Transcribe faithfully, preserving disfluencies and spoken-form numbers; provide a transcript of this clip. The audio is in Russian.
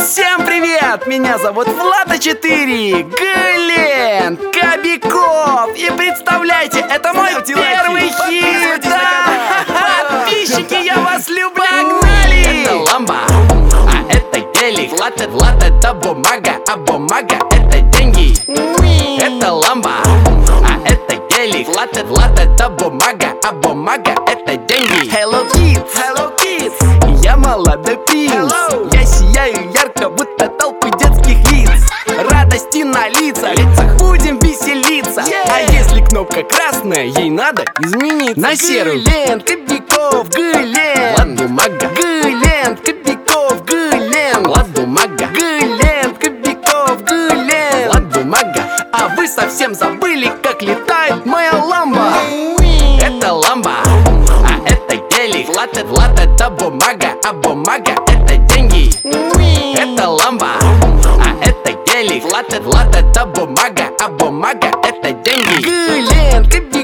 Всем привет! Меня зовут Влад а четыре, Глент Кобяков. И представляйте, это мой первый хит. Да! Подписчики, я вас люблю! Погнали! Это ламба, а это гелик. Влад, Влад это бумага, а бумага это деньги. Это ламба, а это гелик. Влад, Влад это бумага, а бумага это деньги. Hello Kids, Hello Kids, я молодой принц. Hello. Я сияю ярко, будто толпы детских лиц. Радости на лицах, лицах будем веселиться. Yeah. А если кнопка красная, ей надо измениться на серую. Глент Кобяков, Глент. Влад, бумага. Глент Кобяков, Глент. Влад, бумага. Глент Кобяков, Глент. Влад, бумага. А вы совсем забыли, как летает моя ламба. Это ламба, а это гелик. Влад, Влад это бумага, а бумага это деньги. Это ламба, а это гелик. Влад, Влад это бумага, а бумага это деньги. Глент Кобяков.